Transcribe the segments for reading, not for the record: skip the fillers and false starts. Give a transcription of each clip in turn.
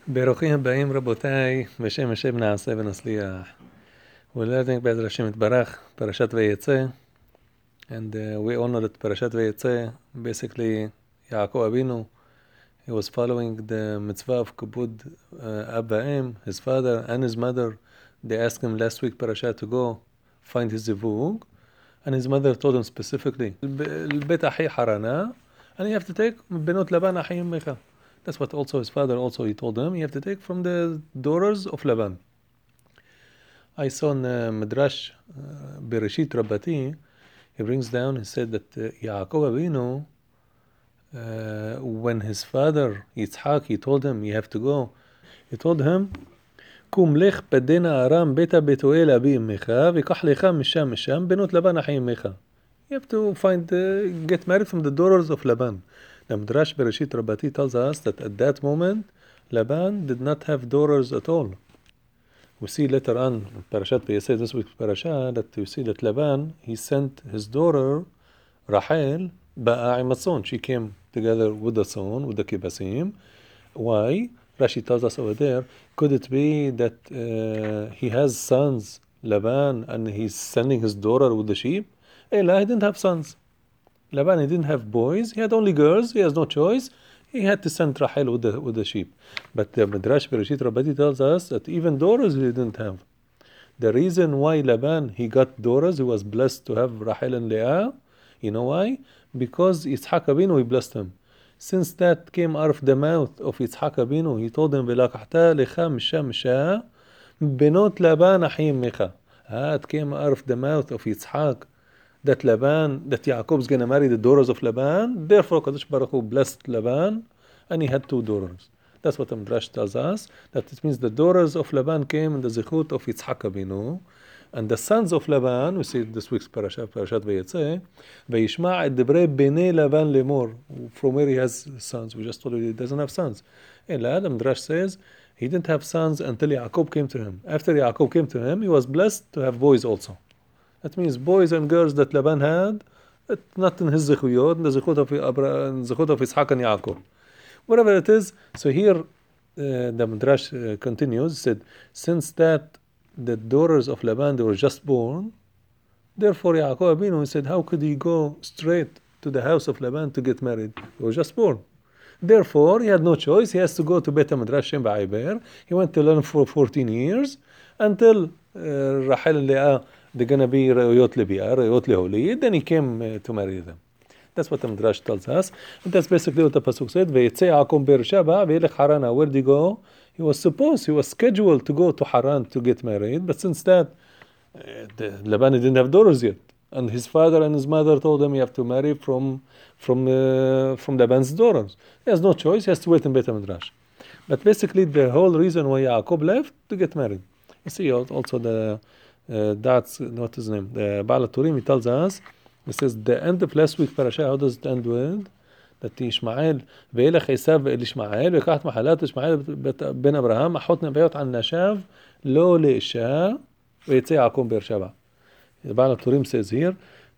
ברוכים הבאים רבותיי, בשם השם נעשה ונצליח. We're learning בעזרת השם יתברך, פרשת ויצא. And we all know that פרשת ויצא, basically, יעקב אבינו, he was following the mitzvah of כיבוד אב ואם, his father and his mother. They asked him last week פרשה to go find his zivug, and his mother told him specifically, البيت אחי חרנה, and you have to take בנות לבן אחי אמך. That's what also his father also he told him, you have to take from the daughters of Laban. I saw in Midrash Bereshit Rabbati, he brings down, he said that Yaakov Avinu, when his father Yitzhak, he told him, you have to go, he told him, קום לך בדנה ארם ביתה בתואל אבי אמך, ויקח לך משם בנות לבן אחי אמך. You have to find, get married from the daughters of Laban. The Midrash Bereshit Rabbati tells us that at that moment, Laban did not have daughters at all. We see later on, Parashat Vayeseh, this week's parasha, that you see that Laban, he sent his daughter, Rachel, Ba'a'imatzon. She came together with the son, with the kibasim. Why? Rashi tells us over there, could it be that he has sons, Laban, and he's sending his daughter with the sheep? Ela, he didn't have sons. Laban, he didn't have boys, he had only girls, he has no choice. He had to send Rachel with the sheep. But the Midrash Bereshit Rabbati tells us that even daughters he didn't have. The reason why Laban, he got daughters, he was blessed to have Rachel and Leah, you know why? Because Yitzhak Abinu, he blessed him. Since that came out of the mouth of Yitzhak Abinu, he told him, "V'lakachta lecha misha benot Laban achim mecha." It came out of the mouth of Yitzhak that Laban, that Yaakov is going to marry the daughters of Laban. Therefore, Kadosh Baruch Hu blessed Laban, and he had two daughters. That's what the Midrash tells us. That it means the daughters of Laban came in the zichut of Yitzhak Abinu, and the sons of Laban, we see this week's parashat Vayetze, Vayishma et devrei bnei Laban lemor. From where he has sons, we just told you he doesn't have sons. Ela, the Midrash says he didn't have sons until Yaakov came to him. After Yaakov came to him, he was blessed to have boys also. That means boys and girls that Laban had, not in his zichuyot, in the zichut of Yitzhak and Yaakov. Whatever it is, so here the Midrash continues, said, since that the daughters of Laban, they were just born, therefore Yaakov Abinu said, how could he go straight to the house of Laban to get married? He was just born. Therefore, he had no choice. He has to go to Beit HaMidrash Shem Ba'ayber. He went to learn for 14 years until Rachel and Leah, they're going to be Re'uyot Lebi'ah, Re'uyot Leholid. Then he came to marry them. That's what the Midrash tells us. And that's basically what the Pasuk said. Ve'yetzei Yaakov Beersheba ve'yelech Harana. Where did he go? He was scheduled to go to Haran to get married. But since that, Laban didn't have daughters yet. And his father and his mother told him, you have to marry from Laban's daughters. He has no choice. He has to wait in Beit HaMidrash. But basically, the whole reason why Yaakov left, to get married. You see also that's what his name. The Baal HaTurim, he tells us, he says, the end of last week's parasha, how does it end with? That ישמעאל, וילך עשיו אל ישמעאל, ויקח את מחלת ישמעאל בן אברהם, אחות נביאות על נשיו, לא לאישה, ויצא יעקב באר שבע. The Baal HaTurim says here,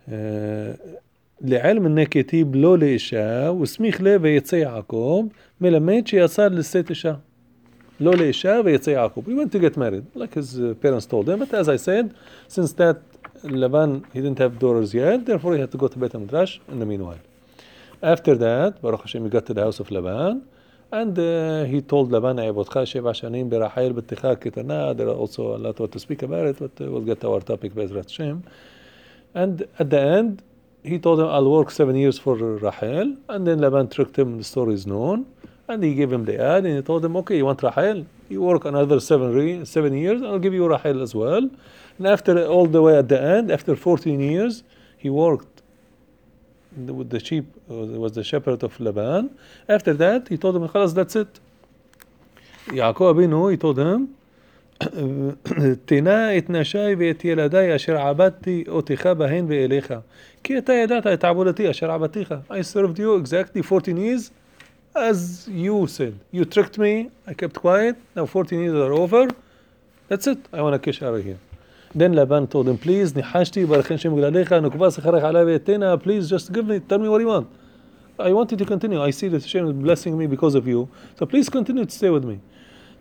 לעלם הנקטיב לא לאישה, וסמיך לה ויצא יעקב, מלמד שיצא לשאת אישה. לא לאישה ויצא יעקב. He went to get married, like his parents told him. But as I said, since that Laban, he didn't have daughters yet, therefore he had to go to Beit HaMidrash in the meanwhile. After that, Baruch Hashem, he got to the house of Laban, and he told Laban, "Ayabotcha sheva shanim berachel b'ticha ketana." There are also a lot to speak about it, but we'll get to our topic, Be'ezrat Hashem. And at the end, he told him, "I'll work 7 years for Rachel." And then Laban tricked him. The story is known, and he gave him the ad, and he told him, "Okay, you want Rachel? You work another 7 years, I'll give you Rachel as well." And after all the way at the end, after 14 years, he worked with the sheep, was the shepherd of Laban. After that, he told him, "Khalas, that's it." Yaakov Abinu, he told him, "תנה את נשי ואת ילדי אשר עבדתי אותך בהן ואליך. כי אתה ידעת את עבודתי אשר עבדתיך." I served you exactly 14 years as you said. You tricked me, I kept quiet, now 14 years are over. That's it, I want to cash out of here. Then Laban told him, "Please, ניחשתי ברכן שם גלליך, נקבה שכרך עלי ותנה, please just tell me what you want. I want you to continue. I see that Hashem is blessing me because of you. So please continue to stay with me."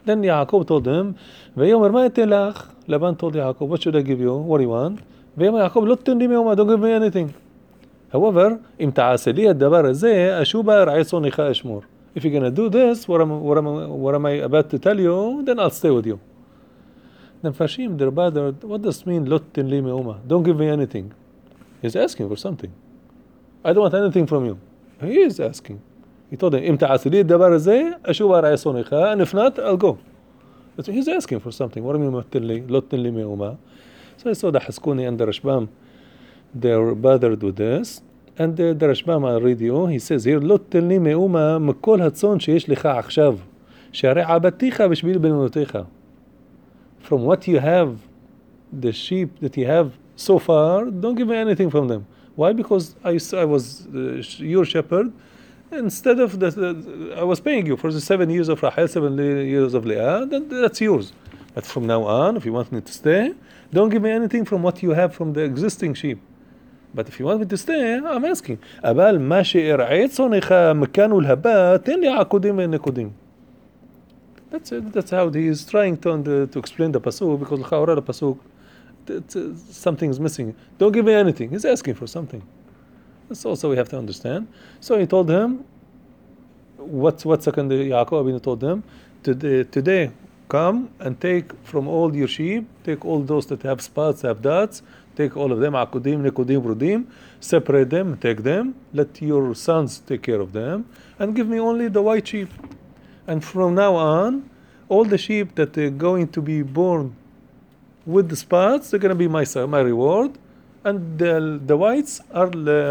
Then Yaakov told him, ויאמר מה אתן לך? Laban told Yaakov, what should I give you? What do you want? ויאמר יעקב, לא תתן לי מאומה, don't give me anything. However, אם תעשה לי הדבר הזה, אשובה רעי צאנך אשמור. If you're going to do this, what am I about to tell you, then I'll stay with you. Then Fashim, their brother, what does it mean, לא תתן לי מאומה? Don't give me anything. He's asking for something. I don't want anything from you. He is asking. He told him, אם תעשה לי הדבר הזה, אשובה רעי צאנך, and if not, I'll go. But he's asking for something. What do you mean, לא תתן לי מאומה? So I saw the Haskuni and the Rashbam, they're bothered with this. And the Rashbam, I'll read you, he says here, לא תתן לי מאומה מכל הצאן שיש לך עכשיו, שהרי עבדתיך בשביל בנותיך. From what you have, the sheep that you have so far, don't give me anything from them. Why? Because I was your shepherd. Instead of that, I was paying you for the 7 years of Rahel, 7 years of Leah, then that's yours. But from now on, if you want me to stay, don't give me anything from what you have from the existing sheep. But if you want me to stay, I'm asking. אבל מה שארעי צאנך מכאן ולהבא, תן לי עקודים ונקודים. That's it. That's how he is trying to explain the pasuk, because the pasuk, something's missing. Don't give me anything. He's asking for something. That's also we have to understand. So he told him, what second Yaakov Abinu told him, today come and take from all your sheep, take all those that have spots, have dots, take all of them, akudim, nekudim, brudim, separate them, take them, let your sons take care of them, and give me only the white sheep. And from now on, all the sheep that are going to be born with the spots, they're going to be my reward, and the whites are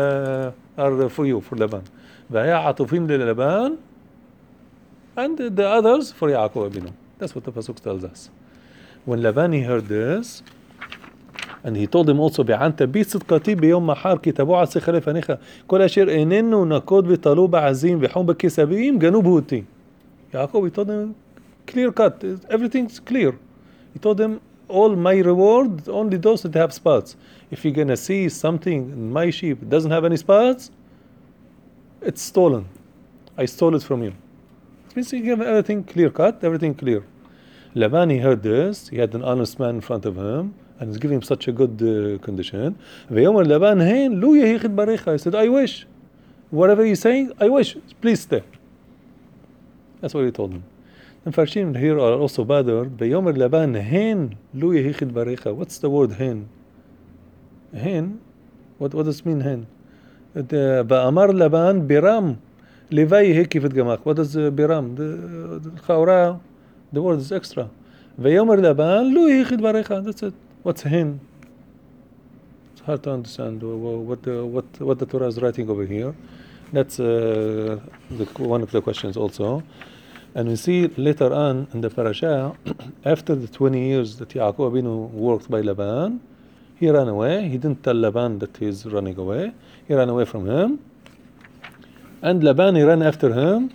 for you, for Laban. והיה עטופים ללבן, and the others for Yaakov Abinu. That's what the pasuk tells us. When Laban he heard this, and he told him also, بعנת بي صدقتي بيوم محار כי תבוא עצי חלף עניך כל אשר איננו נקוד ותלו בעזים וחום בכסבים גנוב הוא אותי. Yaakov, he told him, clear cut, everything's clear. He told him, all my reward, only those that have spots. If you're gonna see something in my sheep that doesn't have any spots, it's stolen. I stole it from you. It means he gave everything clear cut, everything clear. Laban, he heard this, he had an honest man in front of him, and he's giving him such a good condition. ויאמר לבן, הן, לו יהי כדבריך. He said, I wish. Whatever you're saying, I wish. Please stay. That's what he told him. And Farshim here are also bothered. ויאמר לבן, הן, לו יהי כדבריך. What's the word hen? Hen? What does it mean hen? ואמר לבן, בירם, לוואי יהי כבד גמח. What does בירם? The word is extra. ויאמר לבן, לו יהי כדבריך. That's it. What's hen? It's hard to understand what the Torah is writing over here. That's one of the questions also. And we see later on in the parasha, after the 20 years that Yaakov Abinu worked by Laban, he ran away. He didn't tell Laban that he's running away. He ran away from him. And Laban, he ran after him.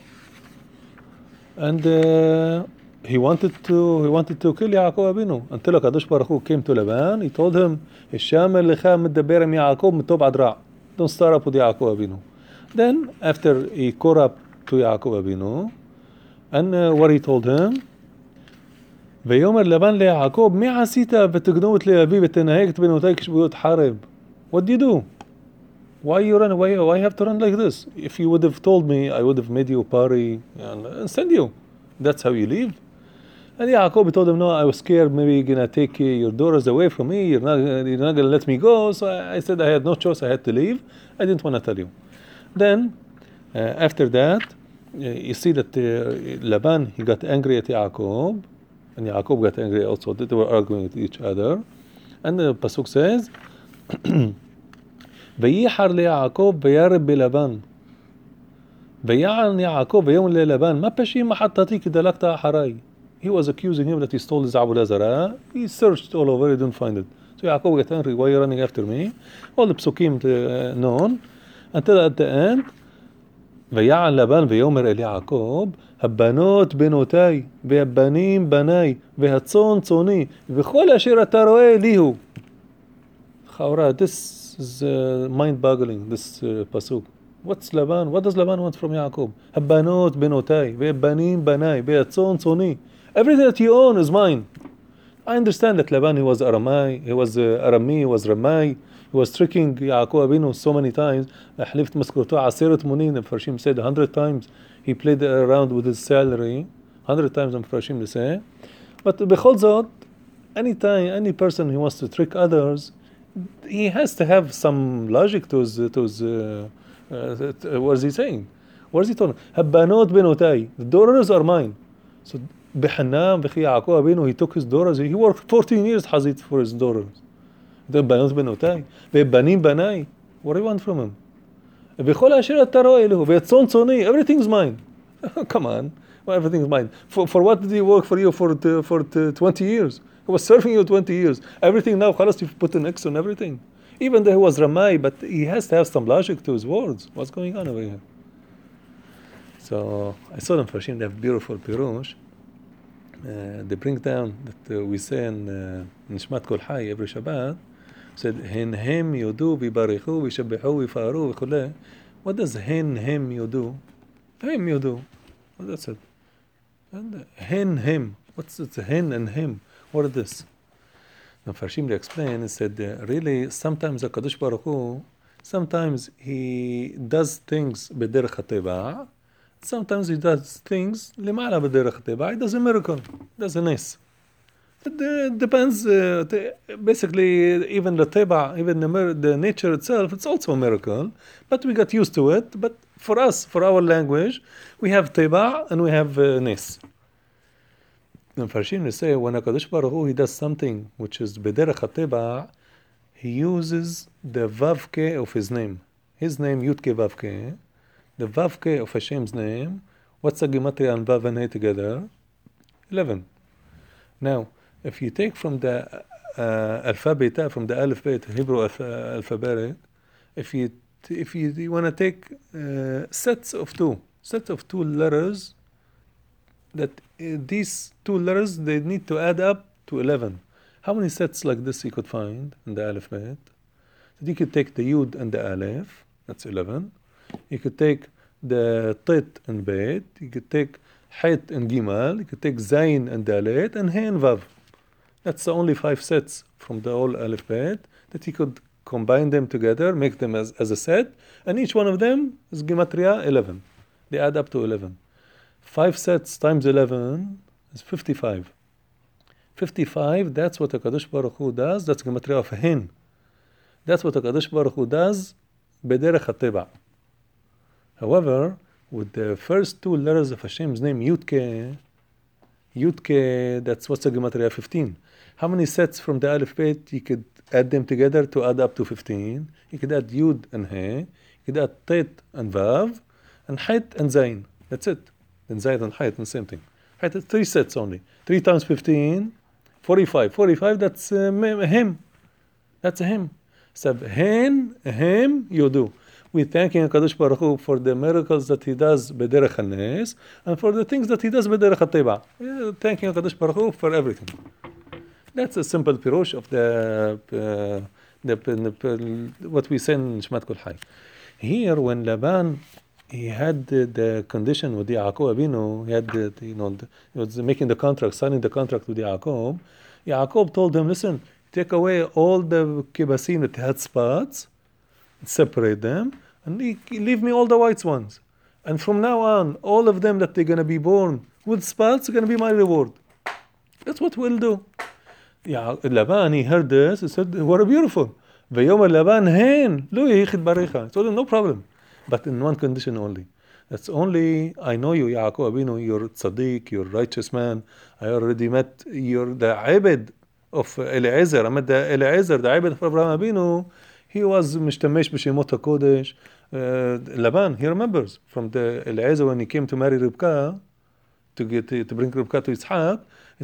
And he wanted to kill Yaakov Abinu. Until HaKadosh Baruch Hu came to Laban, he told him, Hisham lecha medaber im Yaakov mitob adra. Don't start up with Yaakov Abinu. Then, after he caught up to Yaakov Abinu, and what he told him, ויאמר לבן ליעקב, מי עשית ותגנוב את לאבי ותנהג את בנותי כשבויות חרב? What do you do? Why you run away? Why you have to run like this? If you would have told me, I would have made you a party and send you. That's how you leave. And Yaakov told him, no, I was scared, maybe you're going to take your daughters away from me, you're not going to let me go. So I said I had no choice, I had to leave. I didn't want to tell you. Then, after that, you see that Laban, he got angry at Yaakov, and Yaakov got angry also. They were arguing with each other. And the pasuk says, ויחר ליעקב וירב בלבן. ויען יעקב ויאמר ללבן, מה פשעים מחטאתי כי דלקת אחריי? He was accusing him that he stole his Abu Lazara. He searched all over, he didn't find it. So Yaakov got angry, why are you running after me? All the psukim known. Until at the end, ויען לבן ויאמר אל יעקב, הבנות בנותיי, והבנים בניי, והצאן צאני, וכל אשר אתה רואה לי הוא. Chaura, this is mind-boggling, this pasuk. What's Laban? What does Laban want from Yaakov? הבנות בנותיי, והבנים בניי, והצאן צאני. Everything that you own is mine. I understand that Laban, he was Aramai, he was Arami, he was Ramai, he was tricking Yaakov Avinu so many times. حلفت مسكرته عصيرة منين, the Mepharshim said 100 times. He played around with his salary, 100 times the Mepharshim to say. But בכל זאת, anytime, any person who wants to trick others, he has to have some logic to his what is he saying? What is he talking? Habbanot benotai, the daughters are mine. So بحنان بخي يعقوب Avinu, he took his daughters, he worked 14 years حزيت for his daughters. The بنات بنوتاي, ببنين بناي, what do you want from him? بكل عشيرة ترى له, بيتصون صوني, everything's mine. Come on, well, everything's mine. For what did he work for you for 20 years? He was serving you 20 years. Everything now, خلاص, you've put an X on everything. Even though he was Ramai, but he has to have some logic to his words. What's going on over here? So I saw them Farshim, they have beautiful Pirush. They bring down that we say in Nishmat Kol Hai every Shabbat, said, Hen hem yodu v'barichu v'shabehu v'faru v'chuleh. What does hen hem yodu? Hem yodu. What that's it? And hen hem. What's it? Hen and hem. What is this? And Farshim they explain, he said, really, sometimes HaKadosh Baruch Hu, sometimes he does things b'derech hateva, sometimes he does things למעלה בדרך הטבע. He does a miracle, does a nes. It depends, basically, even the teba, even the nature itself, it's also a miracle, but we got used to it. But for us, for our language, we have teba and we have nes. And Farshim they say, when HaKadosh Baruch Hu, he does something which is b'derech hateba, he uses the vavke of his name. His name, Yudke Vavke. The Vavke of Hashem's name, what's the Gematria and Vav and He together? 11. Now, if you take from the alphabet, from the alphabet, Hebrew alphabet, if you want to take sets of two letters, that these two letters, they need to add up to 11. How many sets like this you could find in the alphabet? So you could take the Yud and the Aleph, that's 11. You could take the Tit and Bet, you could take Het and Gimal, you could take Zayin and Dalet, and He and Vav. That's the only 5 sets from the whole alphabet that you could combine them together, make them as a set, and each one of them is Gematria 11. They add up to 11. 5 sets times 11 is 55. 55, that's what HaKadosh Baruch Hu does, that's Gematria of Hin. That's what HaKadosh Baruch Hu does, B'derech HaTeba. However, with the first 2 letters of Hashem's name, Yudke, that's what's the Gematria 15. How many sets from the alphabet you could add them together to add up to 15? You could add Yud and He, you could add Tet and Vav, and Het and Zayin. That's it. Then Zayin and Het, and same thing. Het is 3 sets only. 3 times 15, 45. 45, that's him. That's a him. So, Hen, him, Yodu. We thanking HaKadosh Baruch Hu for the miracles that he does b'derech hanes, and for the things that he does b'derech hateba. Thanking HaKadosh Baruch Hu for everything. That's a simple pirush of the what we say in Shmat Kol Hai. Here, when Laban he had the condition with Yaakov Avinu, he had he was making the contract, signing the contract with Yaakov. Yaakov told him, listen, take away all the kibasim that had spots, separate them, and leave me all the white ones. And from now on, all of them that they're going to be born with spots are going to be my reward. That's what we'll do. Laban, he heard this, he said, what a beautiful. Vayomer Laban, hen, lo yichid barecha. He told him, no problem. But in one condition only. That's only, I know you, Yaakov Avinu, you're tzaddik, you're righteous man. I already met, you're the Abed of Eliezer. I met the Eliezer, the Abed of Abraham Avinu. He was mishtamesh b'shemot HaKodesh. Laban, he remembers from the Eliezer when he came to marry Rivka, to bring Rivka to Yitzhak.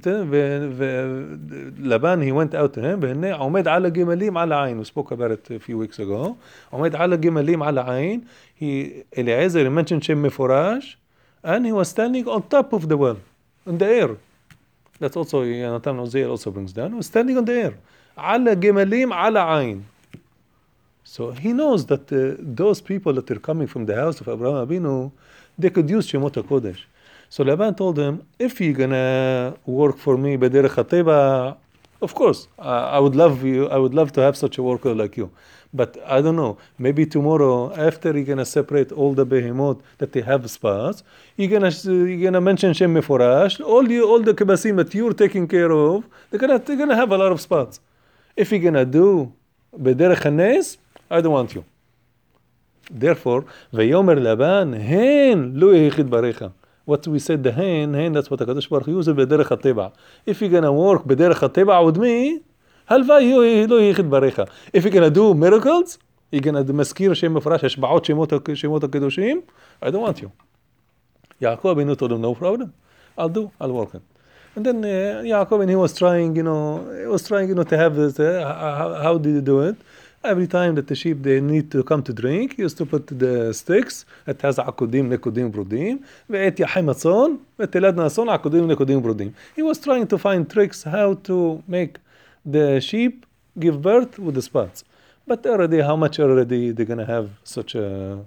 Laban, he went out to him, והנה עומד על הגמלים על העין. We spoke about it a few weeks ago. עומד על הגמלים על העין. Eliezer mentioned שם מפורש, and he was standing on top of the well, in the air. That's also, Natan Oziel also brings down. He was standing on the air. על הגמלים על העין. So he knows that those people that are coming from the house of Abraham Avinu, they could use Shemot HaKodesh. So Laban told him, if you're gonna work for me bederech hateba, of course, I would love you. I would love to have such a worker like you. But I don't know. Maybe tomorrow, after you're gonna separate all the behemoth that they have spots, you're gonna mention Shem Meforash. All the kibasim that you're taking care of, they're gonna have a lot of spots. If you're gonna do bederech hanes, I don't want you. Therefore, Vayomer Laban, hen lo yichid barecha. What we said, the hen, that's what HaKadosh Baruch Hu uses bederech hateba. If you're gonna work bederech hateba with me, halvai lo yichid barecha. If you're gonna do miracles, you're gonna do maskir Shem Mefarash, hashba'ot shemot HaKadoshim, I don't want you. Yaakov Avinu told him, no problem. I'll work it. And then Yaakov, and he was trying, to have this, how did he do it? Every time that the sheep, they need to come to drink, he used to put the sticks, it has akudim, nekudim, brudim, ve'et yachim atzon, ve'teladna atzon, akudim, nekudim, brudim. He was trying to find tricks how to make the sheep give birth with the spots. But already, how much already they're going to have such a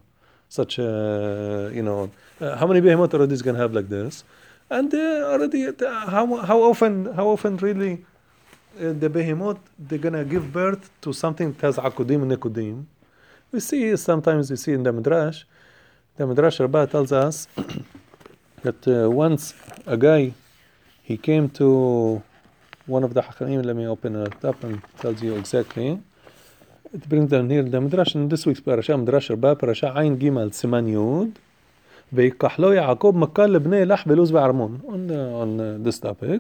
how many behemoth already is going to have like this? And already, how often really the behemoth, they're gonna give birth to something that has akudim and nekudim. Sometimes we see in the Midrash Rabbah tells us that once a guy, he came to one of the Hachamim, let me open it up and tells you exactly. It brings down here the Midrash in this week's parasha, Midrash Rabbah, parasha Ayin Gimel, Siman Yud, ויקח לו יעקב מכה לבני לח ולוז וערמון. On this topic.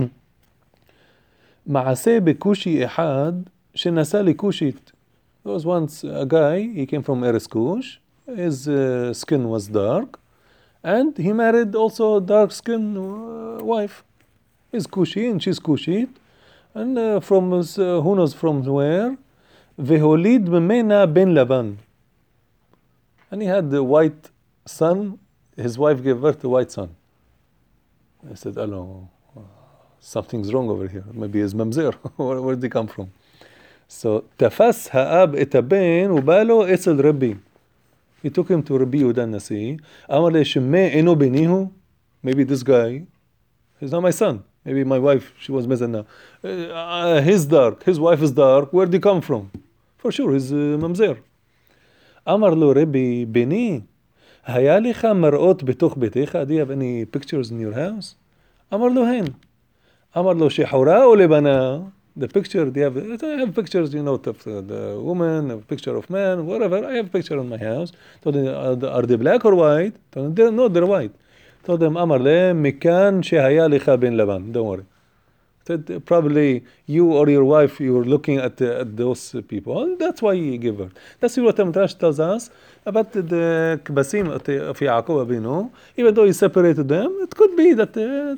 מעשה בכושי אחד שנשא לכושית. There was once a guy, he came from Eretz Kush, his skin was dark, and he married also a dark skin wife. He's Kushi and she's Kushit, and from who knows from where, והוליד ממנה בן לבן. And he had the white son, his wife gave birth to a white son. I said, hello, something's wrong over here. Maybe he's mamzer. Where did he come from? So, תפס האב את הבן ובא לו אצל רבי. He took him to Rabbi Yehuda Nasi. אמר לי, שמה אינו בני הוא? Maybe this guy, he's not my son. Maybe my wife, she was mezana. He's dark, his wife is dark. Where did he come from? For sure, he's mamzer. אמר לו רבי, בני, היה לך מראות בתוך ביתך? Do you have any pictures in your house? אמר לו הן. אמר לו שחורה או לבנה? The picture, I have pictures, of the woman, a picture of man, whatever. I have a picture in my house. Told them, are they black or white? Told them, no, they're white. Told them, אמר להם, מכאן שהיה לך בן לבן. Don't worry. Said, probably you or your wife, you were looking at those people. And that's why you give birth. That's what the Midrash tells us about the Kbasim of Yaakov Avinu. Even though he separated them, it could be that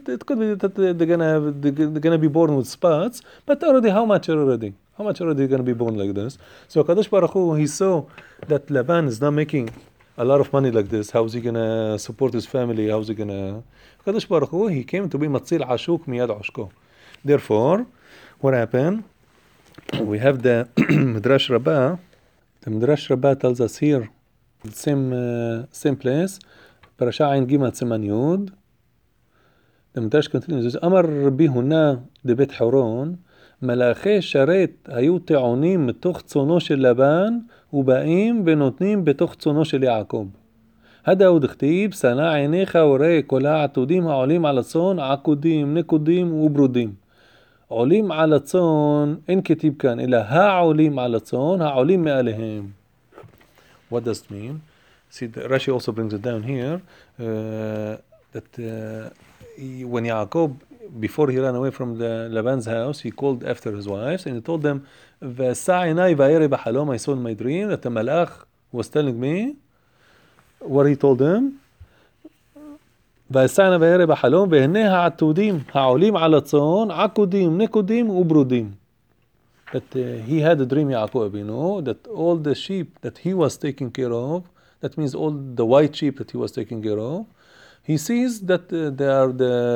they're gonna be born with spots. But already, how much already gonna be born like this? So Kadosh Baruch Hu, he saw that Laban is not making a lot of money like this. How is he gonna support his family? How is he gonna? Kadosh Baruch Hu, he came to be Matzil Ashuk Miyad Ashko. Therefore, what happened? We have the Midrash Rabbah. The Midrash Rabbah tells us here, same place, Parasha Ayin Gimel Siman Yud. The Midrash continues, Amar Rabbi Huna de Bet Horon, מלאכי שרת היו טעונים מתוך צונו של לבן, ובאים ונותנים בתוך צונו של יעקב. هذا הוא דכתיב, שנא עיניך וראה כל העתודים העולים על הצאן, עקודים, נקודים וברודים. עולים על הצאן, אין כתיב כאן, אלא העולים על הצאן, העולים מעליהם. What does it mean? See, Rashi also brings it down here, that when Yaakov, before he ran away from the Laban's house, he called after his wives, and he told them, ועשה עיני וירא בחלום, I saw in my dream, that the malach was telling me, what he told them, ועשנה וירא בחלום, והנה העתודים העולים על הצאן, עקודים, נקודים וברודים. That he had a dream, Yaakov Avinu, that all the sheep that he was taking care of, that means all the white sheep that he was taking care of, he sees that they are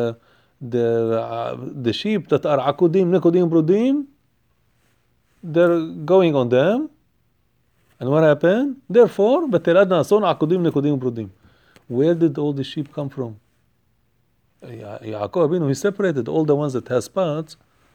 the sheep that are עקודים, נקודים, ברודים, they're going on them. And what happened? Therefore, בתלד נעשון עקודים, נקודים וברודים. Where did all the sheep come from? Yaakov Abinu, he separated all the ones that has spots.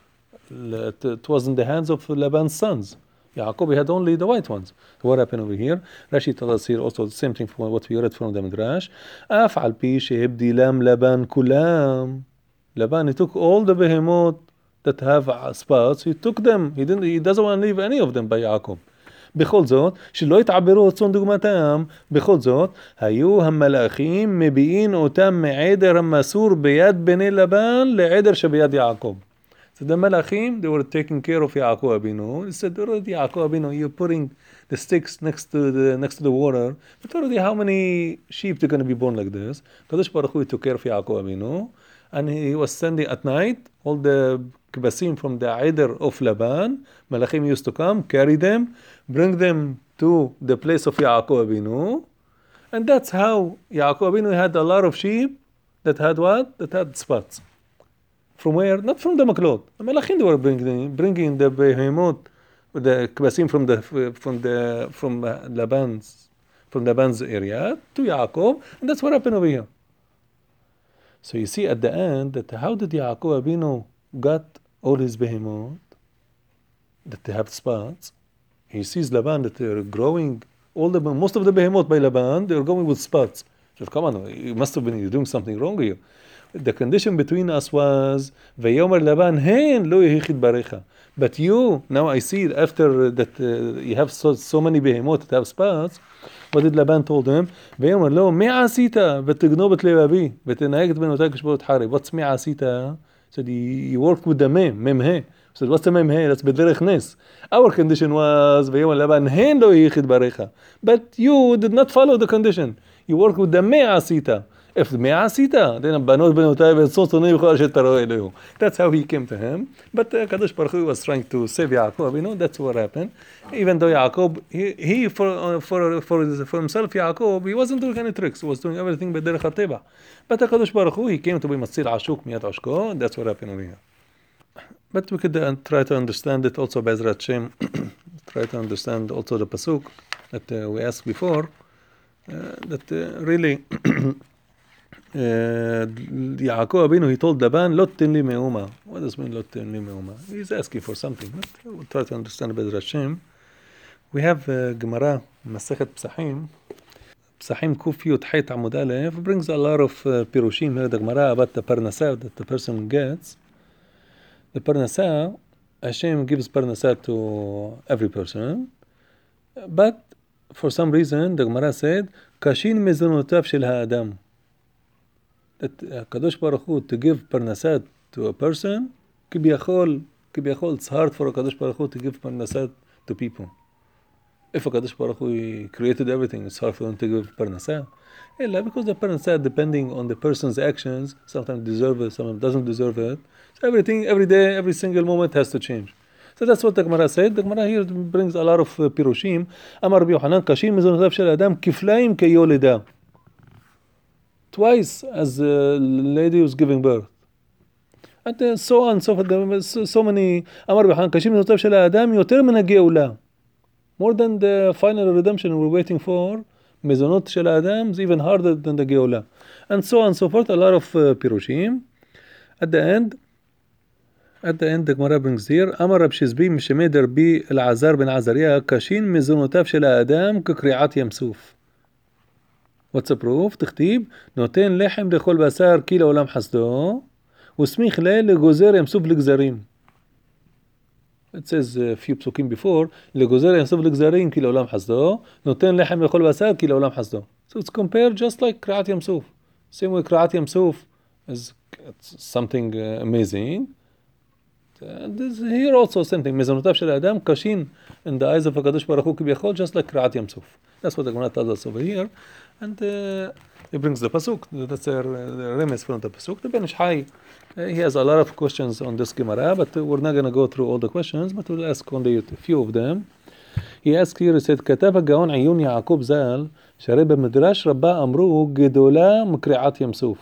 It was in the hands of Laban's sons. Yaakov had only the white ones. What happened over here? Rashi tells us here also the same thing from what we read from the Midrash. אף על פי שהבדילם לבן כולם. Laban, he took all the behemoth that have spots, he took them. He doesn't want to leave any of them by Yaakov. בכל זאת, שלא יתעברו צאן דוגמתם, בכל זאת, היו המלאכים מביאים אותם מעדר המסור ביד בני לבן לעדר שביד יעקב. So the Malachim, they were taking care of Yaakov Abinu. They said, already Yaakov Abinu, you're putting the sticks next to the water. But already how many sheep are going to be born like this? Kadosh Baruch Hu took care of Yaakov Abinu. And he was sending at night all the kibasim from the Eider of Laban. Malachim used to come, carry them, bring them to the place of Yaakov Abinu. And that's how Yaakov Abinu had a lot of sheep that had what? That had spots. From where? Not from the Maklot. The Malachim were bringing the behemoth, the kibasim from Laban's area to Yaakov, and that's what happened over here. So you see at the end that how did Yaakov Abinu got all his behemoth that they have spots? He sees Laban that they're growing most of the behemoth by Laban, they're going with spots. So come on, you must have been doing something wrong here. The condition between us was Vayomer Laban Hein lo yehichid barecha. But you, now I see after that you have so many behemoth that have spots. What did Laban told him? Vayomer lo mi asita v'tignob et levabi v'tenayeg et benotay k'shbot harib. What's mi asita? So you worked with the mem he. So what's the mem he? That's b'derech nes. Our condition was Vayomer Laban Hein lo yehichid barecha. But you did not follow the condition. You worked with the mi asita. If the me'asita, then banot benotai v'tzotoni v'chol asher taroeh Elohu. That's how he came to him. But Kadosh Baruch Hu was trying to save Yaakov. You know, that's what happened. Even though Yaakov, he for himself, Yaakov, he wasn't doing any tricks. He was doing everything by derech hateva. But Kadosh Baruch Hu, he came to be Matzil Ashuk miyat Ashko, and that's what happened over here. But we could try to understand it also by Ezrat Hashem. Try to understand also the pasuk that we asked before. That really. Yaakov Abinu, he told Laban, "Lo tin li meuma." What does mean "lo tin li meuma"? He's asking for something. We'll try to understand Bezrat Hashem. We have Gemara, Masechet Psachim. Psachim Kuf Yud Hayt Amud Aleph brings a lot of pirushim here. The Gemara about the parnasah that the person gets. The parnasah, Hashem gives parnasah to every person, but for some reason the Gemara said, "Kashin mezunotav shel ha'adam." That Kadosh Baruch Hu to give parnasat to a person, kibiyachol, it's hard for a Kadosh Baruch Hu to give parnasat to people. If a Kadosh Baruch Hu created everything, it's hard for him to give parnasat. Because the parnasat, depending on the person's actions, sometimes deserve it, sometimes doesn't deserve it. So everything, every day, every single moment has to change. So that's what the Gemara said. The Gemara here brings a lot of pirushim. Amar Rabbi Yochanan, kashin mezonotav shel adam kiflaim keyoleda. Twice as the lady was giving birth. And so on, so forth. So many. Amar Rabbi Yochanan, kashin mezonotav shel adam yoter min hageulah. More than the final redemption we're waiting for, mezonot shel adam is even harder than the geulah. And so on and so forth. A lot of pirushim. At the end, the Gemara brings here, Amar Rab Shizbi Mishemed Rabbi Elazar ben Azariah kashin mezonotav shel adam kekri'at yamsuf. What's the proof? תכתיב, נותן לחם לכל בשר כי לעולם חסדו, וסמיך לגוזר ימסוף לגזרים. It says a few psukim before, לגוזר ימסוף לגזרים כי לעולם חסדו, נותן לחם לכל בשר כי לעולם חסדו. So it's compared just like קריעת ימסוף. Same way קריעת ימסוף is something amazing. This here also same thing. מזונותיו של האדם קשים in the eyes of הקדוש ברוך הוא כביכול, just like קריעת ימסוף. That's what the Gemara tells us over here. And it brings the pasuk. That's the remes from the pasuk. The Ben Ish Hai, he has a lot of questions on this Gemara, but we're not going to go through all the questions, but we'll ask only a few of them. He asked here, he said, כתב הגאון עיון יעקב ז"ל, שהרי במדרש רבה אמרו גדולה מקריעת ים סוף.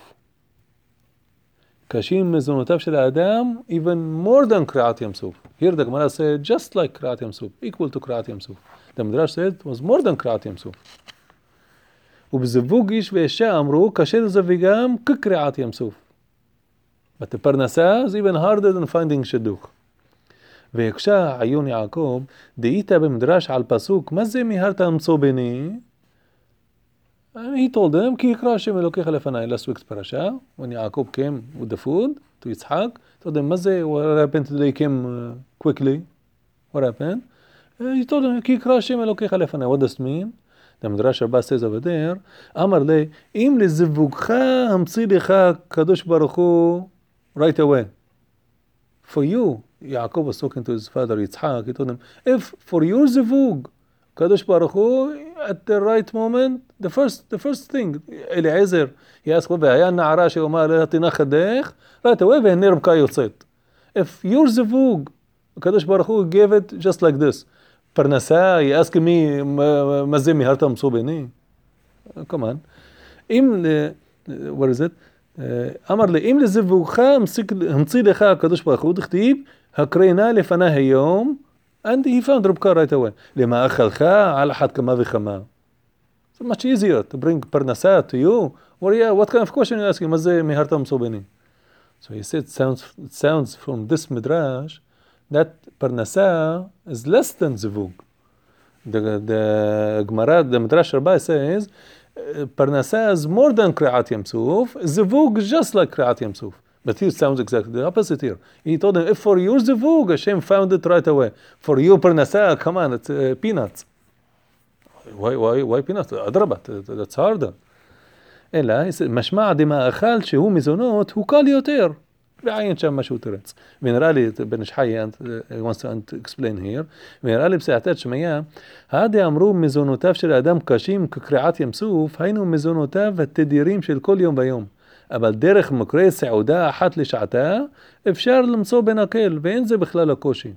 קשים מזונותיו של האדם, even more than קריעת ים סוף. Here the Gemara said, just like קריעת ים סוף, equal to קריעת ים סוף. The מדרש said, it was more than קריעת ים סוף. ובזיווג איש ואישה אמרו, קשה לזוויגם כקריעת ים סוף. But the parnasa is even harder than finding shidduch. והקשה עיון יעקב, דאיתה במדרש על פסוק, מה זה מיהרת למצוא ביני? He told them, כי יקרא השם אלוקיך לפניי. Last week's parasha, when Yaakov came with the food to Yitzhak, told them, מה זה, what happened today? He came quickly. What happened? He told them, כי יקרא השם אלוקיך לפניי. What does it mean? The Midrash Rabbah says over there, אמר לי, אם לזיווגך המציא לך קדוש ברוך הוא right away. For you, Yaakov was talking to his father Yitzhak, he told him, if for your zivug, Kadosh Baruch Hu, at the right moment, the first thing, Eliezer, he asked, והיה נערה שאומר לה תנח ידך, right away, והנה רבקה יוצאת. If your zivug, Kadosh Baruch Hu gave it just like this, פרנסה, he asked me, מה זה מיהרת למצוא ביני? Come on. אם, what is it? אמר לי, אם לזיווגך המציא לך הקדוש ברוך הוא, דכתיב, הקרינה לפני היום, and he found רבקה right away. למה אכלך על אחת כמה וכמה. It's much easier to bring פרנסה to you. What kind of question you asking? מה זה מיהרת למצוא ביני? So he said, it sounds from this midrash that פרנסה is less than זיווג. The Gemara, the Midrash Rabbah says, Parnasa is more than Kriyat Yam Suf. Zivug is just like Kriyat Yam Suf. But here it sounds exactly the opposite here. He told him, if for your Zivug, Hashem found it right away. For your Parnasa, come on, it's peanuts. Why peanuts? Adrabat, that's harder. אלא, משמע דמה אכל שהוא מזונות, הוא קל יותר. ועיין שם משהו תרץ. ונראה לי, בן שחי, he wants to explain here, ונראה לי בסעתת שמיה, העדי אמרו מזונותיו של האדם קשים כקריעת ים סוף, היינו מזונותיו התדירים של כל יום ויום. אבל דרך מקרה סעודה אחת לשעתה, אפשר למצוא בנקל, ואין זה בכלל הקושי.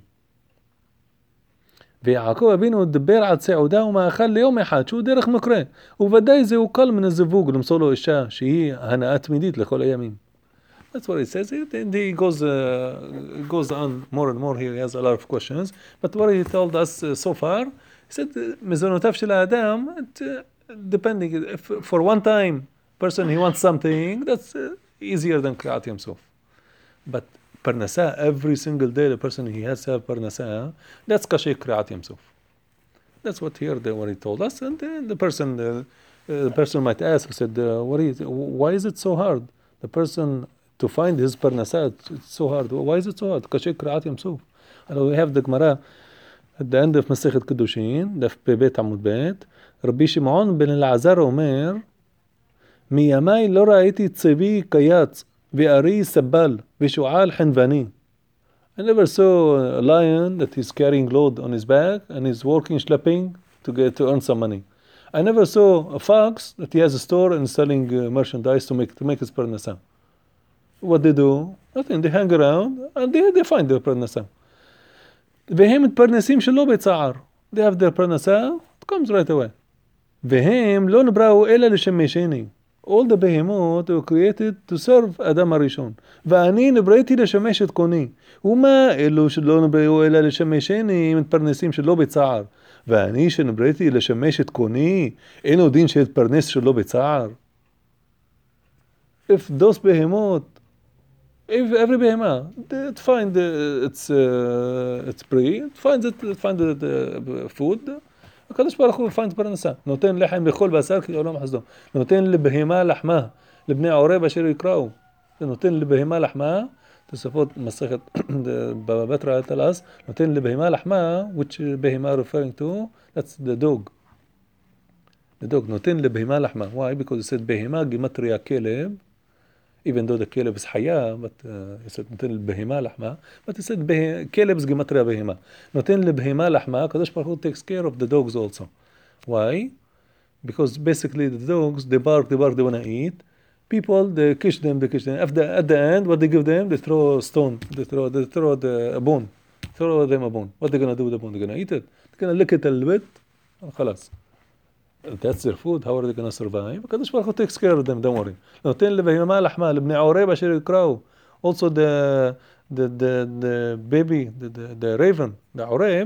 ויעקב אבינו דבר על סעודה ומאכל ליום אחד, שהוא דרך מקרה, וודאי זהו קל מן הזיווג, למצוא לו אישה, שהיא הנאה תמידית לכל הימים. That's what it says. And he goes on more and more here. He has a lot of questions. But what he told us so far, he said, מזונותיו של האדם, depending, if for one time, person he wants something, that's easier than קריעת ים סוף. But פרנסה, every single day, the person he has to have פרנסה, that's קשה קריעת ים סוף. That's what here, what he told us. And then the person might ask, said, why is it so hard? The person to find his parnasat, it's so hard. Why is it so hard? קשה קריעת ים סוף. And we have the Gemara at the end of מסכת קידושין, דף בבית עמוד בית, רבי שמעון בן אלעזר אומר, מימי לא ראיתי צבי קייץ, וארי סבל, ושועל חנווני. I never saw a lion that is carrying load on his back, and is working, schlepping, to earn some money. I never saw a fox that he has a store and selling merchandise to make his parnasah. What they do? Nothing. They hang around and they find their parnasa. והם מתפרנסים שלא בצער. They have their parnasa, it comes right away. והם לא נבראו אלא לשמשני. All the behemoth were created to serve אדם הראשון. ואני נבראתי לשמש את קוני. ומה אלו שלא נבראו אלא לשמשני, מתפרנסים שלא בצער. ואני שנבראתי לשמש את קוני, אין עוד דין שהתפרנס שלא בצער. If those behemoth, if every behemah, it find its prey, it finds the food, הקדוש ברוך הוא find פרנסה. נותן לחם לכל בשר כי עולם חסדו. נותן לבהמה לחמה, לבני עורב אשר יקראו. נותן לבהמה לחמה, תוספות מסכת בבתרא תלס, נותן לבהמה לחמה, which בהמה referring to, that's the dog. The dog, נותן לבהמה לחמה. Why? Because it said בהמה גימטריה כלב, even though the كلب is حياة, but he said نותن לבהמה לחמה, but he said كلب is גימטריה בהמה. נותן לבהמה לחמה, הקדוש ברוך הוא takes care of the dogs also. Why? Because basically the dogs, they bark, they want to eat. People, they kiss them. At the end, what they give them, they throw a stone, they throw a bone. Throw them a bone. What they going to do with the bone? They're going to eat it. They're going to lick it a little bit, and خلاص. That's their food. How are they going to survive? הקדוש ברוך הוא takes care of them, don't worry. נותן לבהמה לחמה, לבני עורב אשר יקראו. Also the baby, the raven, the עורב,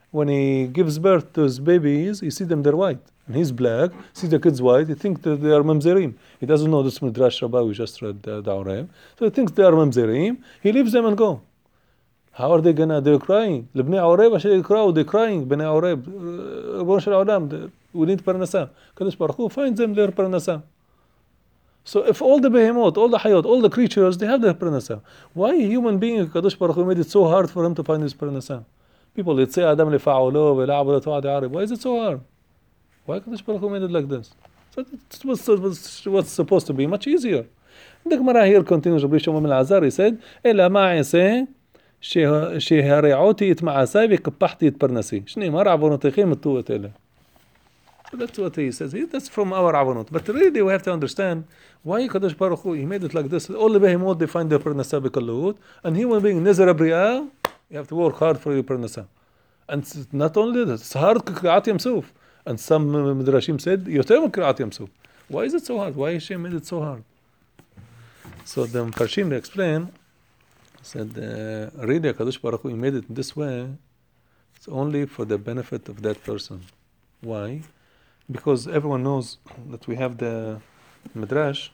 when he gives birth to his babies, you see them, they're white. And he's black, see the kids white, he thinks that they are mamzerim. He doesn't know this Midrash Rabbah, we just read the Oreb. So he thinks they are mamzerim, he leaves them and go. How are they gonna, they're crying. לבני עורב אשר יקראו, they're crying, בני עורב. ריבונו של העולם, we need פרנסה. הקדוש ברוך הוא finds them their פרנסה. So if all the behemoth, all the hayot, all the creatures, they have their pranasa. Why a human being, Kadosh Baruch Hu made it so hard for him to find his pranasa? People, they say Adam lefa'ulo ve'la'abulat wa'ad arib. Why is it so hard? Why Kadosh Baruch Hu made it like this? So it was supposed to be much easier. The Gemara here continues, Rabbi Shimon ben Elazar, he said, إلا ما عسى שהרעותי את מעשיי וקפחתי את פרנסי. שנאמר עוונותיכם מטו את אלה. So that's what he says. That's from our avonot. But really we have to understand why Kadosh Baruch Hu, he made it like this. All the behemoth, they find their pernasa b'kallut. And human being, Nezar Abriya, you have to work hard for your pernasa. And not only that, it's hard k'kra'at Yam Suf. And some Midrashim said, yoter k'kra'at Yam Suf. Why is it so hard? Why Hashem made it so hard? So the Parshim, they explain, said, really Kadosh Baruch Hu, he made it this way. It's only for the benefit of that person. Why? Because everyone knows that we have the Midrash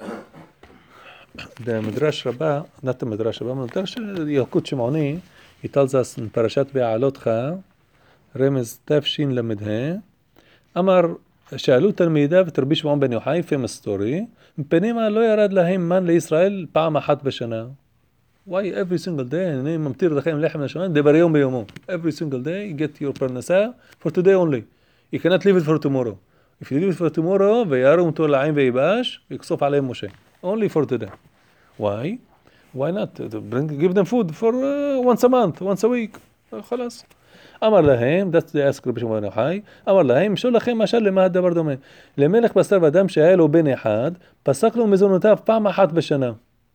Rabbah, not the Midrash Rabbah, Midrash Yalkut Shimoni, he tells us in Parashat Be'alotcha, Remez Tafshin Lamidhe, Amar שאלו תלמידיו את רבי שמעון בן יוחאי, famous story, מפני מה לא ירד להם מן לישראל פעם אחת בשנה. Why every single day, אני ממתיר לכם לחם לשנה, דבר יום ביומו. Every single day, you get your parnasa for today only. You cannot leave it for tomorrow. If you leave it for tomorrow, וירום אותו לעין ויבש, יקסוף עליהם משה. Only for today. Why? Why not? Give them food for once a month, once a week. خلاص. אמר להם, that's the ask רבי שמעון בן יוחאי, אמר להם, משול לכם משל למה הדבר דומה. למלך בשר ודם שהיה לו בן אחד, פסק לו מזונותיו פעם אחת בשנה.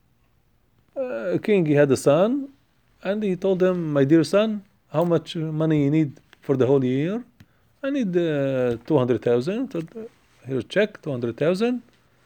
King, he had a son, and he told him, my dear son, how much money you need for the whole year? I need 200,000. Here's check, 200,000.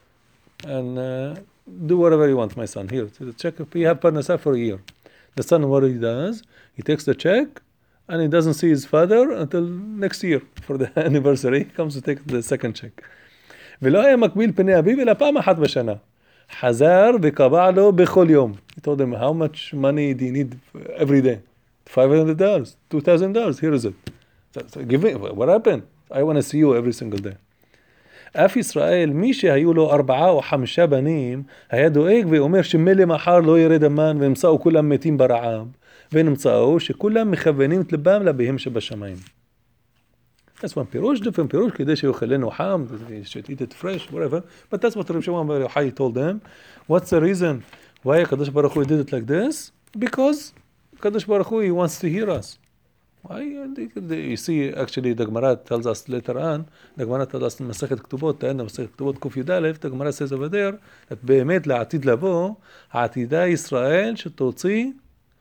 And do whatever you want, my son. Here, check. You have parnasa for a year. The son, what he does, he takes the check, and he doesn't see his father until next year for the anniversary. He comes to take the second check. ולא היה מקביל פני אביו אלא פעם אחת בשנה. חזר וקבע לו בכל יום. He told him, how much money do you need every day? $500, $2,000, here is it. So give me, what happened? I want to see you every single day. אף ישראל, מי שהיו לו 4 או 5 בנים, היה דואג ואומר שמילא מחר לא ירד המן ונמצאו כולם מתים ברעב, ונמצאו שכולם מכוונים את לבם לביהם שבשמיים. That's one pirush, different pirush, כדי שיאכלנו חם, should eat it fresh, whatever. But that's what Rabbi Shimon bar Yochai told them. What's the reason why Kadosh Baruch Hu did it like this? Because Kadosh Baruch Hu, he wants to hear us. Why? You see, actually, the Gemara tells us later on, the Gemara tells us in Masechet Ketubot, the end of Masechet Ketubot Kuf Yud Aleph, the Gemara says over there, that באמת לעתיד לבוא, העתידה ישראל שתוציא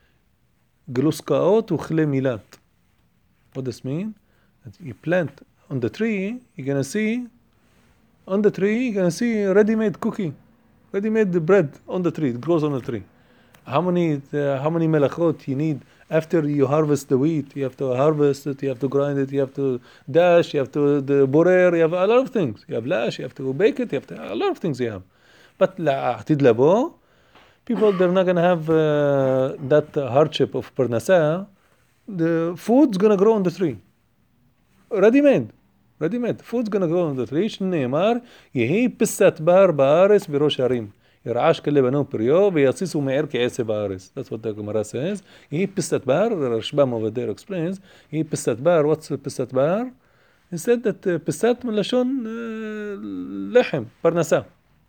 גלוסקאות וכלי מילת. What does this mean? You plant on the tree, you're gonna see ready-made cookie, ready-made bread on the tree. It grows on the tree. How many melachot you need after you harvest the wheat? You have to harvest it, you have to grind it, you have to dash, you have to the borer, you have a lot of things. You have lash, you have to bake it, you have to, a lot of things you have. But לעתיד לבוא, people, they're not gonna have that hardship of parnasa. The food's gonna grow on the tree. ready-made. Food's gonna grow on the tree. שנאמר, יהי פסת בר בארץ בראש הרים. ירעש כלבנון פריו ויציסו מאר כעשב בארץ. That's what the Gemara says. יהי פסת בר, Rashbam over there explains, יהי פסת בר, what's פסת בר? He said that פסת מלשון לחם, פרנסה.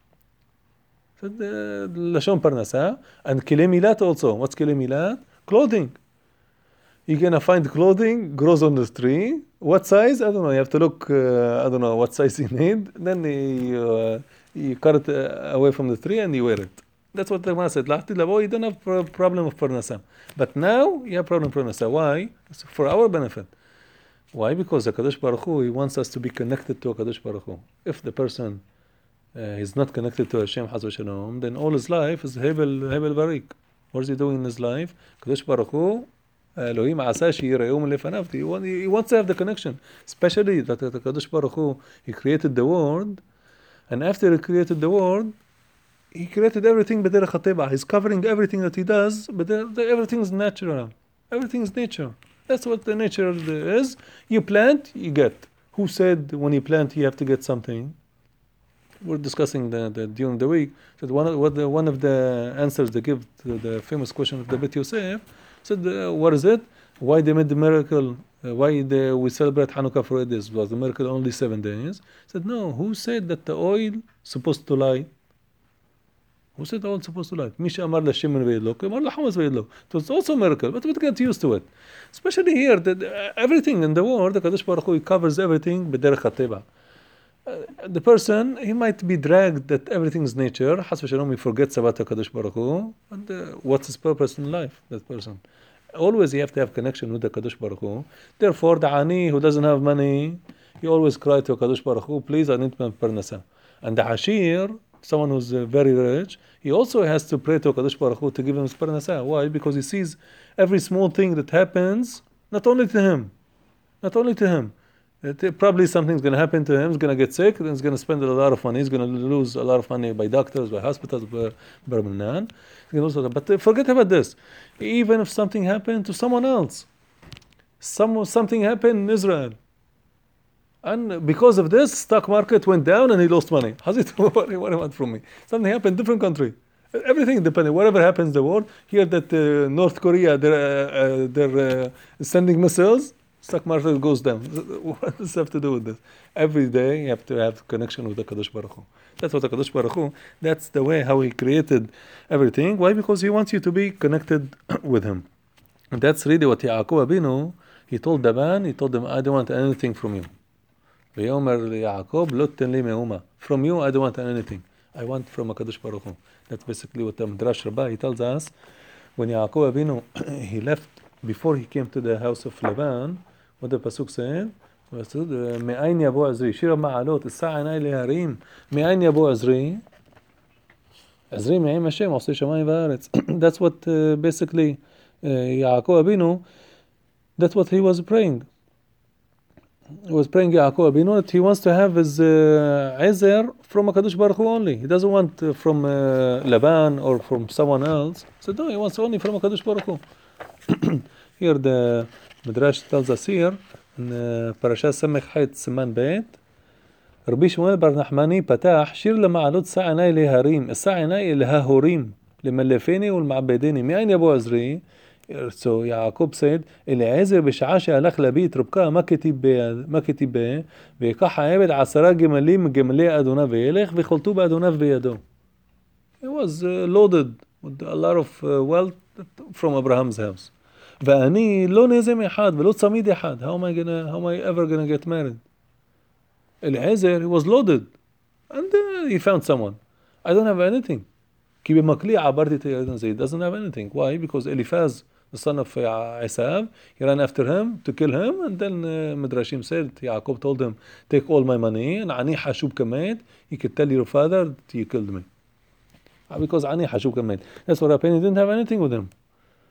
לשון פרנסה. And כלי מילת also. What's כלי מילת? Clothing. You're gonna find clothing grows on the tree. What size? I don't know. You have to look. I don't know what size you need. Then you cut it away from the tree and you wear it. That's what the Gemara said. You don't have problem of parnasa. But now you have problem of parnasa. Why? It's for our benefit. Why? Because HaKadosh Baruch Hu, he wants us to be connected to HaKadosh Baruch Hu. If the person is not connected to Hashem Chaz v'Shalom, then all his life is Hebel Barik. What is he doing in his life? HaKadosh Baruch Hu אלוהים עשה שיראו מלפניו. He wants to have the connection. Especially that הקדוש ברוך הוא, he created the world, and after he created the world, he created everything בדרך הטבע. He's covering everything that he does, but everything is natural. Everything is nature. That's what the nature is. You plant, you get. Who said when you plant you have to get something? We're discussing during the week that one of the answers they give to the famous question of the Bet Yosef said, what is it? Why they made the miracle? We celebrate Hanukkah for 8 days? Was the miracle only 7 days? Said no. Who said that the oil supposed to light? Who said the oil supposed to light? מי שאמר לשמן וידלוק, אמר לחמאס וידלוק. It was also a miracle, but we get used to it. Especially here, that everything in the world, הקדוש ברוך הוא, he covers everything בדרך הטבע. The person, he might be dragged that everything is nature, חס ושלום, he forgets about הקדוש ברוך הוא, and what's his purpose in life, that person. Always you have to have connection with the Kadosh Baruch Hu. Therefore, the Ani who doesn't have money, he always cry to Kadosh Baruch Hu, please, I need my parnasa. And the Ashir, someone who's very rich, he also has to pray to Kadosh Baruch Hu to give him his parnasa. Why? Because he sees every small thing that happens, not only to him. Probably something's going to happen to him, he's going to get sick, then he's going to spend a lot of money, he's going to lose a lot of money by doctors, by hospitals, by Barmanan. But forget about this. Even if something happened to someone else, something happened in Israel, and because of this, stock market went down and he lost money. How's it? What do you want from me? Something happened, different country. Everything depending. Whatever happens in the world, here that North Korea, they're sending missiles, stock market goes down. What does this have to do with this? Every day you have to have connection with the Kadosh Baruch Hu. That's what the Kadosh Baruch Hu, that's the way how he created everything. Why? Because he wants you to be connected with him. And that's really what Yaakov Abinu, he told them, I don't want anything from you. ויאמר ליעקב, לא תן לי מאומה. From you, I don't want anything. I want from HaKadosh Baruch Hu. That's basically what the Midrash Rabbah, he tells us, when Yaakov Avinu, he left, before he came to the house of Laban, what the Pasuk said, מאין יבוא עזרי, שיר המעלות, אשא עיני להרים, מאין יבוא עזרי? עזרי מעם השם, עושה שמיים וארץ. That's what basically Yaakov Avinu, that's what he was praying. He was praying Yaakov Abinu that he wants to have his Ezer from HaKadosh Baruch Hu only. He doesn't want from Laban or from someone else. So no, he wants only from HaKadosh Baruch Hu. Here the Midrash tells us here in Parashat Samech Hayt Siman Beit, רבי שמואל בר נחמני פתח שיר למעלות שא עיני להרים, אשא עיני אל ההורים, למלפני ולמעבדני. מאין יבוא עזרי? So Yaakov said, Eliezer בשעה שהלך להביא את רבקה, מה כתיבה? ויקח העבד 10 גמלים מגמלי אדוניו וילך, וחולטו באדוניו בידו. He was loaded with a lot of wealth from Abraham's house. ואני לא נזם אחד ולא צמיד אחד. How am I ever gonna get married? Eliezer, he was loaded. And he found someone. I don't have anything. כי במקלי עברתי את הירדן הזה. He doesn't have anything. Why? Because Eliphaz, the son of Esav, he ran after him to kill him, and then Midrashim said, Yaakov told him, take all my money, and Ani Hashub Kamed, you could tell your father that you killed me. Because Ani Hashub Kamed. That's what happened, he didn't have anything with him.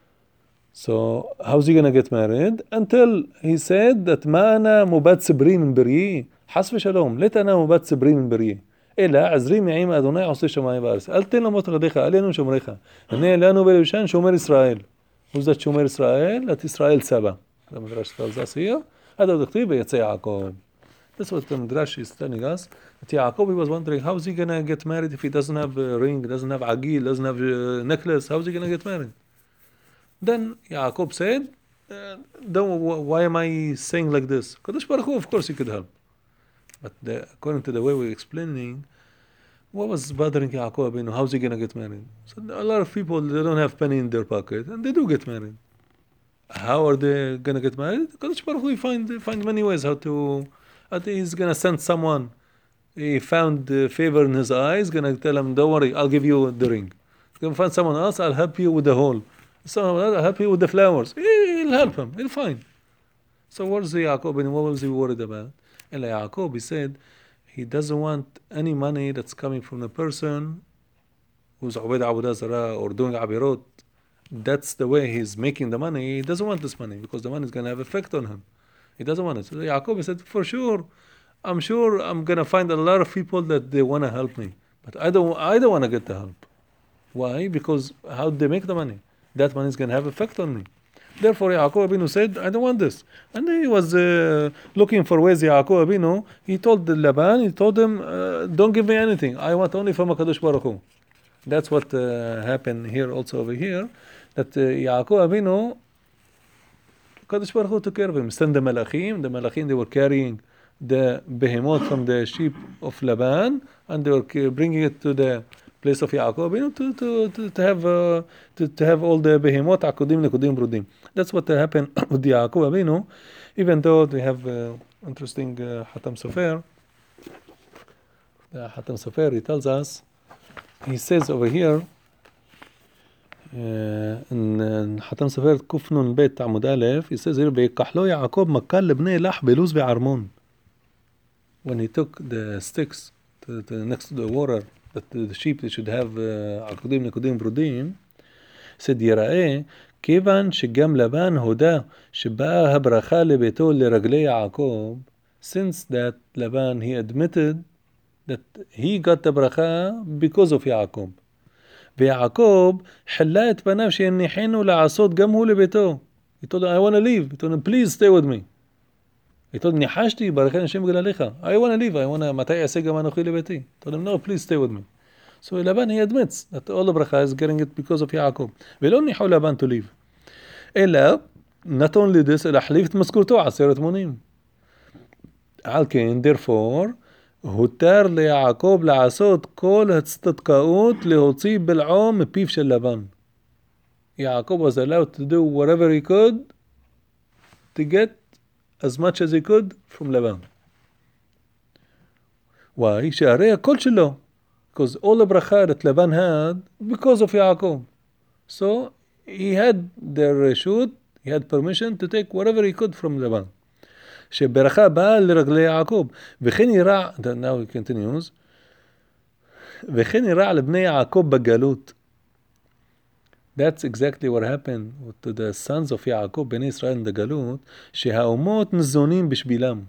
So, how's he gonna get married? Until he said that, ما أنا مباد سبري من بريه, حسب شلوم, ليت أنا مباد سبري من بريه. אלא עזרי מעם אדוני עושה שמיים וארץ. אל תן למות רגליך, אל ינום שומריך. הנה לנו בלבשן שומר ישראל. Who's that שומר ישראל? That ישראל סבא. The Midrash tells us here. هذا דכתיב ויצא יעקב. That's what the Midrash is telling us. That Yaakov, he was wondering, how is he going to get married if he doesn't have a ring, doesn't have agil, doesn't have a necklace? How is he going to get married? Then Yaakov said, why am I saying like this? Kadosh Baruch Hu, of course he could help. But according to the way we're explaining, what was bothering Yaakov Abinu? How's he going to get married? So a lot of people, they don't have penny in their pocket, and they do get married. How are they going to get married? Kadosh Baruch Hu find many ways how to. He's going to send someone. He found favor in his eyes. Going to tell him, "Don't worry, I'll give you the ring." He's going to find someone else. I'll help you with the hole. Someone else, I'll help you with the flowers. He'll help him. He'll find. So what's the Yaakov Abinu? What was he worried about? And Yaakov, he said, he doesn't want any money that's coming from the person who's Ubed Abudah Zarah or doing Abirot. that's the way he's making the money. He doesn't want this money because the money is going to have effect on him. He doesn't want it. So Yaakov said, for sure, I'm sure I'm going to find a lot of people that they want to help me. But I don't want to get the help. Why? Because how do they make the money? That money is going to have effect on me. Therefore, Yaakov Abinu said, I don't want this. And he was looking for ways, Yaakov Abinu, he told Laban, he told him, don't give me anything. I want only from HaKadosh Baruch Hu. That's what happened here also over here, that Yaakov Abinu, HaKadosh Baruch Hu took care of him. Send the Malachim, they were carrying the behemoth from the sheep of Laban, and they were bringing it to the place of Yaakov Abinu to have all the behemoth, akudim, nekudim, brudim. That's what happened with the Yaakov Abinu, even though they have interesting Hatam Sofer. The Hatam Sofer, he tells us, he says over here, in Hatam Sofer Kufnun Bet Amud Aleph, he says here, ויקח לו יעקב מקל לבני לח בלוז וערמון. When he took the sticks next to the water, that the sheep they should have עקודים נקודים ברודים, said יראה כיוון שגם לבן הודה שבאה הברכה לביתו לרגלי יעקב, since that Laban he admitted that he got the bracha because of יעקב. ויעקב חלה את פניו שיניחנו לעשות גם הוא לביתו. He told him, I want to leave. He told him, please stay with me. He told him, ניחשתי ברכי השם בגללך. I want to leave. מתי אעשה גם אנוכי לביתי? He told him, no, please stay with me. So Laban, he admits that all the bracha is getting it because of יעקב. ולא ניחו לבן to leave. אלא, not only this, אלא החליף את משכורתו 10 מונים. על כן, therefore, הותר ליעקב לעשות כל הצטדקאות להוציא בלעו מפיו של לבן. Yaakov was allowed to do whatever he could to get as much as he could from Laban. Why? שהרי הכל שלו. Because all the bracha that Laban had because of Yaakov. So he had the reshut, he had permission to take whatever he could from Laban. שברכה באה לרגלי יעקב. וכן ירע, now he continues, וכן ירע לבני יעקב בגלות. That's exactly what happened to the sons of יעקב, בני ישראל in the גלות, שהאומות נזונים בשבילם.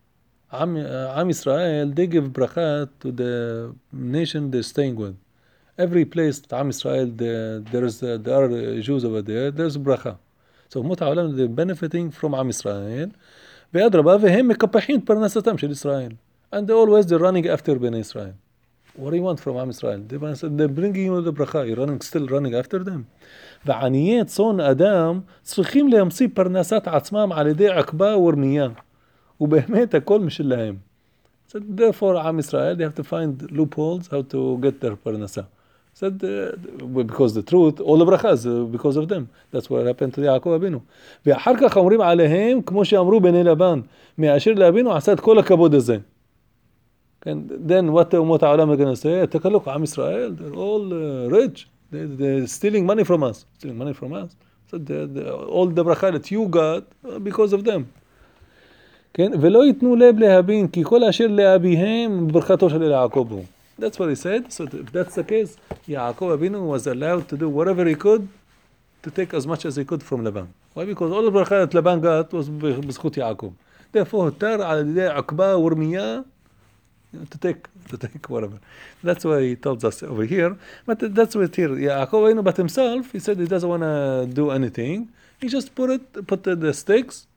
עם ישראל, they give bracha to the nation they're staying with. Every place, עם ישראל, there are Jews over there, there's bracha. So אומות העולם, they're benefiting from עם ישראל, ואדרבה, והם מקפחים את פרנסתם של ישראל. And always they're running after בני ישראל. What do you want from עם ישראל? They're bringing you the bracha, you're still running after them. ועניי צאן אדם צריכים להמציא פרנסת עצמם על ידי עקבה ורמייה. ובאמת הכל משלהם. So therefore עם ישראל, they have to find loopholes how to get their פרנסה. So because the truth, all the brachas, because of them. That's what happened to יעקב אבינו. ואחר כך אומרים עליהם, כמו שאמרו בני לבן, מאשר לאבינו עשה את כל הכבוד הזה. Then what the אומות העולם are going to say? Take a look, עם ישראל, they're all rich. They're stealing money from us. Stealing money from us. So all the bracha that you got, because of them. כן? ולא ייתנו לב להבין, כי כל אשר לאביהם ברכתו של יעקב הוא. That's what he said. So if that's the case, Yaakov Abinu was allowed to do whatever he could to take as much as he could from Laban. Why? Because all the bracha that Laban got was בזכות Yaakov. Therefore, הותר על ידי עקבה ורמייה to take whatever. That's why he tells us over here. But that's what here. Yaakov Abinu, but himself, he said he doesn't want to do anything. He just put the sticks.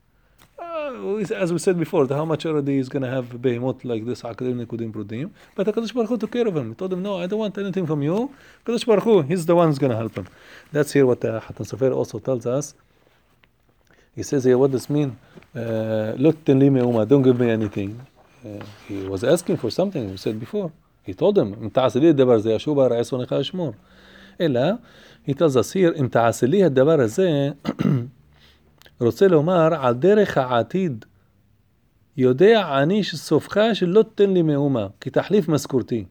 As we said before, how much already he's going to have behemoth like this, Akadim Nekudim Brudim. But HaKadosh Baruch Hu took care of him. He told him, no, I don't want anything from you. HaKadosh Baruch Hu, he's the one who's going to help him. That's here what Hatam Sofer also tells us. He says here, what does this mean? Don't give me anything. He was asking for something, we said before. He told him, אם תעשה לי הדבר הזה, ישוב הרעש ונך אשמור. אלא, he tells us here, אם תעשה לי הדבר הזה, רוצה לומר, על דרך העתיד, יודע אני שסופך שלא תתן לי מאומה, כי תחליף משכורתי.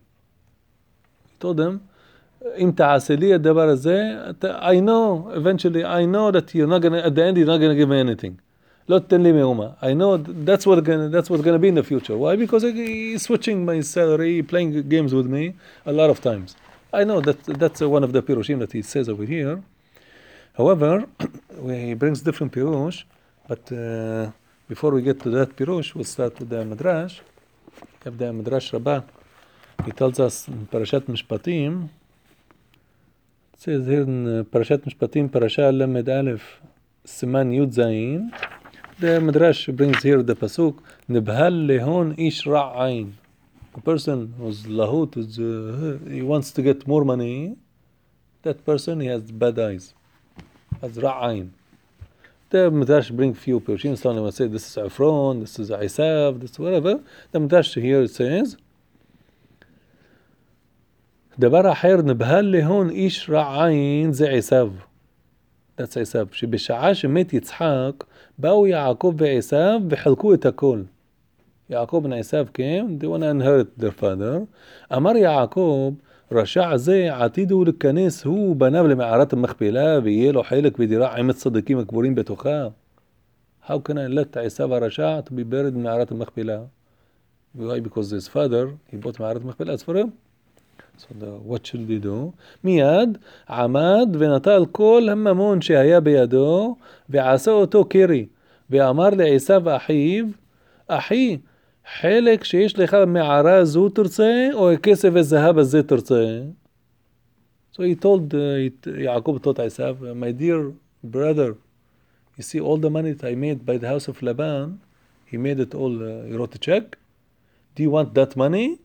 He told him, אם תעשה לי הדבר הזה, I know, eventually, I know that you're not gonna, at the end, you're not gonna give me anything. לא תתן לי מאומה. I know that's what's gonna be in the future. Why? Because he's switching my salary, playing games with me a lot of times. I know that's one of the pirushim that he says over here. However, he brings different pirush, but before we get to that pirush, we'll start with the Midrash. يبدأ Midrash Rabbah. He tells us in Parashat Mishpatim, it says here in Parashat Mishpatim, Parashat Lamed Aleph, Siman Yud Zayin. The Midrash brings here the pasuk, Nibhal lehon ish ra'ain. A person who's lahut, he wants to get more money, that person, he has bad eyes. Has ra'ain. The Midrash bring few Persian, some will say this is Ephron, this is Isav, this is whatever. The Midrash here says, דבר אחר נבהל להון איש רע עין זה עשיו. That's עשיו. שבשעה שמת יצחק, באו יעקב ועשיו וחלקו את הכל. יעקב בן עשיו came, they want to inherit their father. אמר יעקב, רשע זה עתיד הוא לכנס הוא בניו למערת המכפלה ויהיה לו חלק בדירה עם הצדיקים הקבורים בתוכה. How can I let עשיו הרשע to be buried במערת המכפלה? Why? Because his father, he bought מערת המכפלה, it's for him. So what should he do? מיד עמד ונטל כל הממון שהיה בידו ועשה אותו קרי ואמר לעשיו אחיו, אחי, חלק שיש לך מערה זו תרצה או הכסף הזהב הזה תרצה? So he told, יעקב told עשיו, my dear brother, you see all the money that I made by the house of Laban, he made it all, he wrote a check. Do you want that money?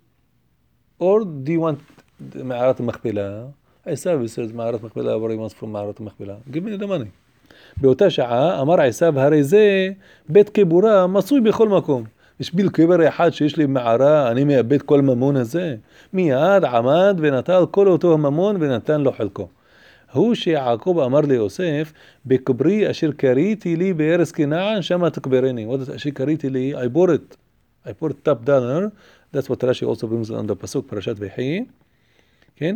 Or do you want מערת המכפלה? עשיו says מערת המכפלה, where he wants from מערת המכפלה. Give me the money. באותה שעה אמר עשיו, הרי זה בית קבורה מצוי בכל מקום. בשביל קבר אחד שיש לי מערה, אני מאבד כל ממון הזה. מיד עמד ונטל כל אותו הממון ונתן לו חלקו. הוא שיעקב אמר ליוסף, בקברי אשר קריתי לי בארץ כנען, שמה תקברני. What is אשר קריתי לי? I bought it. I bought top dollar. That's what Rashi also brings on the pasuk, פרשת ויחי. כן?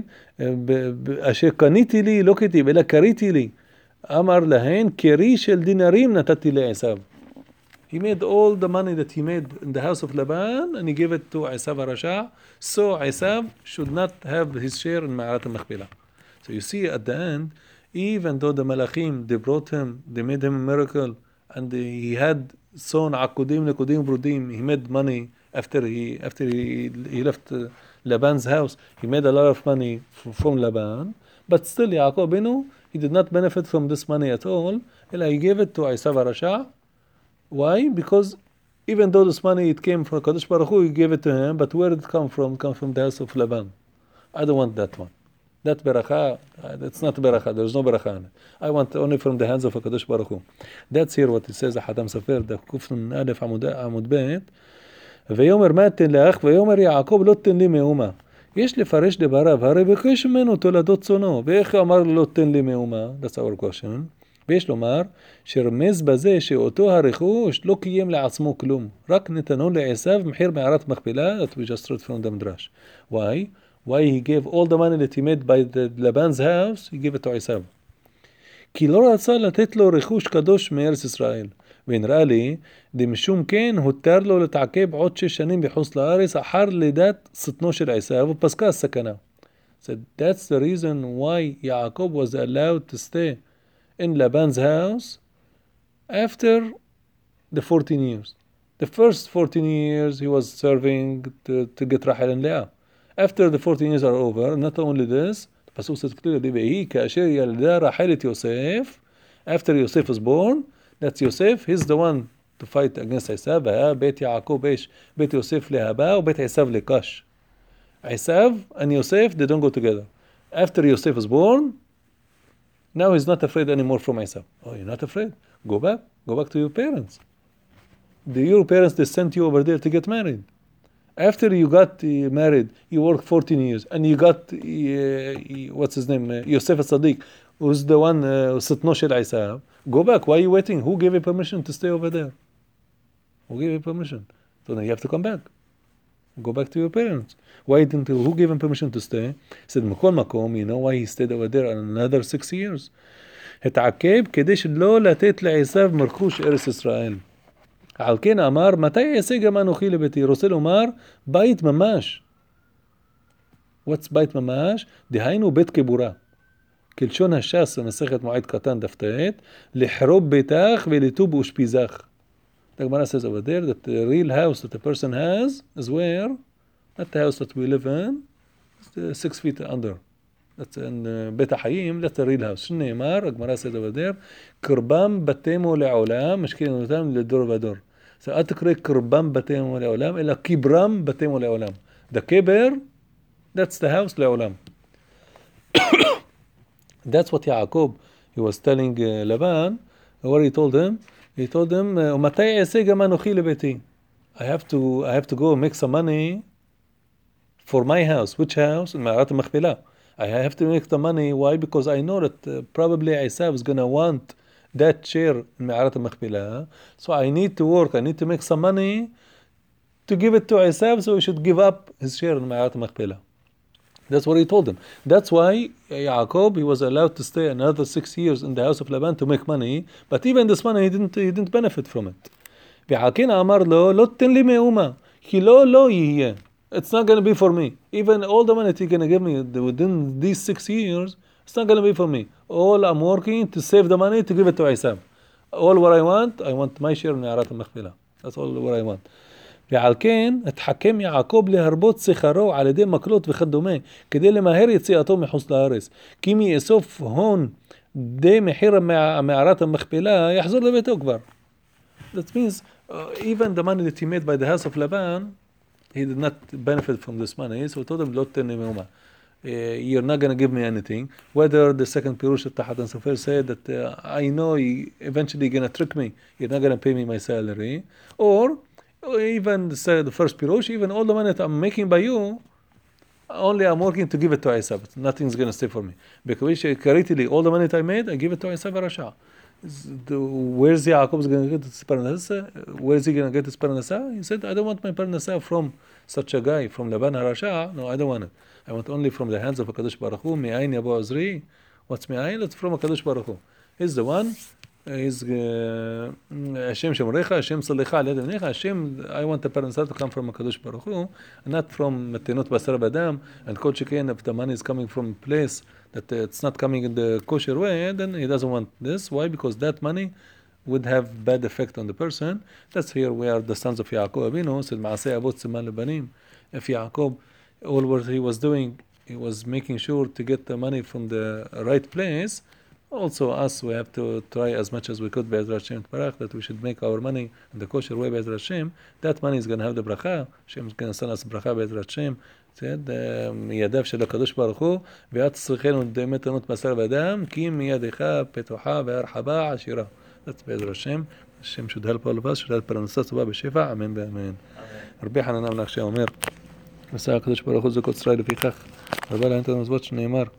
אשר קניתי לי, לא כתיב, אלא קריתי לי. אמר להן, קרי של דינרים נתתי לעשיו. He made all the money that he made in the house of Laban and he gave it to Esav HaRasha. So Esav should not have his share in Ma'arat al-Makhpila. So you see at the end, even though the Malachim, they brought him, they made him a miracle, and he had son Akudim, Nekudim, Brudim, he made money after he left Laban's house. He made a lot of money from Laban, but still Yaakov Benu, he did not benefit from this money at all. He gave it to Esav HaRasha. Why? Because even though this money, it came from Kadosh Baruch Hu, he gave it to him, but where did it come from? It comes from the house of Laban. I don't want that one. That beracha, it's not beracha, there's no beracha in it. I want only from the hands of Kadosh Baruch Hu. That's here what it says, Hatam Sefer, the Kufn Alef Amud Bet. ויאמר מה תן לך? ויאמר יעקב לא תן לי מאומה. יש לפרש דבריו, הרי בקש ממנו תולדות צונו. ואיך אמר לא תן לי מאומה? That's our question. ויש לומר שרמז בזה שאותו הרכוש לא קיים לעצמו כלום, רק נתנו לעשיו מחיר מערת מכפלה, that we just read from the Midrash. Why? Why he gave all the money that he made by the Laban's house, he gave it to עשיו. כי לא רצה לתת לו רכוש קדוש מארץ ישראל, ונראה לי, דמשום כן הותר לו לתעכב עוד 6 שנים בחוץ לארץ, אחר לידת שטנו של עשיו, ופסקה הסכנה. So that's the reason why Yaakov was allowed to stay in Laban's house after the 14 years. The first 14 years he was serving to get Rachel and Leah. After the 14 years are over, not only this, the Pasuk says clearly, והיא כאשר ילדה רחל את יוסף, after Yosef was born, that's Yosef, he's the one to fight against עשיו, והיה בית יעקב בית יוסף להבא ובית עשיו לקש. עשיו and Yosef, they don't go together. After Yosef was born, now he's not afraid anymore from Esau. Oh, you're not afraid? Go back to your parents. Your parents, they sent you over there to get married. After you got married, you worked 14 years, and you got, what's his name, Yosef Sadiq, who's the one, Sitno Shel Esau. Go back. Why are you waiting? Who gave you permission to stay over there? Who gave you permission? So now you have to come back. Go back to your parents. Why didn't who gave him permission to stay? He said, מכל מקום, you know why he stayed over there another 6 years? התעכב כדי שלא לתת לעשיו מרכוש ארץ ישראל. על כן אמר, מתי יעשה גם אנוכי לביתי? רוצה לומר, בית ממש. What's בית ממש? דהיינו בית קבורה. כלשון הש"ס במסכת מועד קטן דף ט', לחרוב ביתך ולטוב אושפיזך. The Gemara says over there that the real house that a person has is where? Not the house that we live in, it's 6 feet under. That's in בית החיים, that's the real house. שנאמר, הגמרא says over there, קרבם בתימו לעולם, משכין אותם לדור ודור. So אל תקרא קרבם בתימו לעולם, אלא קיברם בתימו לעולם. The קיבר, that's the house לעולם. That's what Yaakov, he was telling Laban, what he told him. He told him, "Umatay ese gam anochi lebeiti." I have to go make some money for my house. Which house? In Ma'arat al-Makhpila. I have to make the money. Why? Because I know that probably Esav is gonna want that share in Ma'arat al-Makhpila. So I need to work. I need to make some money to give it to Esav. So he should give up his share in Ma'arat al-Makhpila. That's what he told him. That's why Yaakov, he was allowed to stay another 6 years in the house of Laban to make money, but even this money he didn't benefit from it. ועקין אמר לו, לא תן לי מאומה, כי לא יהיה. It's not going to be for me. Even all the money you're going to give me within these 6 years, it's not going to be for me. All I'm working to save the money to give it to Esav. All what I want my share in מערת המכפלה. That's all what I want. ועל כן התחכם יעקב להרבות שכרו על ידי מקלות וכדומה כדי למהר יציאתו מחוץ לארץ, כי אם יאסוף הון די מחיר מערת המכפלה יחזור לביתו כבר. That means even the money that he made by the house of Laban, he did not benefit from this money, so he told him לא תן לי מאומה. You're not going to give me anything. Whether the second Pirush that Tahat and Sofer said that I know eventually you're going to trick me, you're not going to pay me my salary, or even the first Pirush, even all the money that I'm making by you, only I'm working to give it to Esav. Nothing's going to stay for me. Because all the money that I made, I give it to Esav Rasha. Where's Yaakov going to get his Parnasa? Where is he going to get his Parnasa? He said, I don't want my Parnasa from such a guy, from Laban HaRasha. No, I don't want it. I want only from the hands of HaKadosh Baruch Hu. Me'ayin Yabo Azri. What's Me'ayin? It's from HaKadosh Baruch Hu. He's the one. He's Hashem Shemrecha, Hashem Salicha Al Yad Avnecha. Hashem, I want the Parnasa to come from HaKadosh Baruch Hu, not from Matenot Basar Badam. And Kol Sheken, if the money is coming from a place that it's not coming in the kosher way, then he doesn't want this. Why? Because that money would have bad effect on the person. That's here where the sons of Yaakov Abinu said, Ma'aseh Avot Siman Lebanim. If Yaakov, all what he was doing, he was making sure to get the money from the right place. Also us, we have to try as much as we could Be'ezrat Hashem Barach, that we should make our money in the kosher way Be'ezrat Hashem. That money is going to have the bracha. Hashem is going to send us bracha Be'ezrat Hashem. מידיו של הקדוש ברוך הוא, ואת צריכנו די מתנות בשר ודם, כי מידיך פתוחה והרחבה עשירה. That's בעזרת השם. Hashem should help all of us, should help פרנסה טובה בשפע, אמן ואמן. רבי חנן המלך שאומר, עשה הקדוש ברוך הוא זכות ישראל לפיכך, רבה להן את המזוות שנאמר,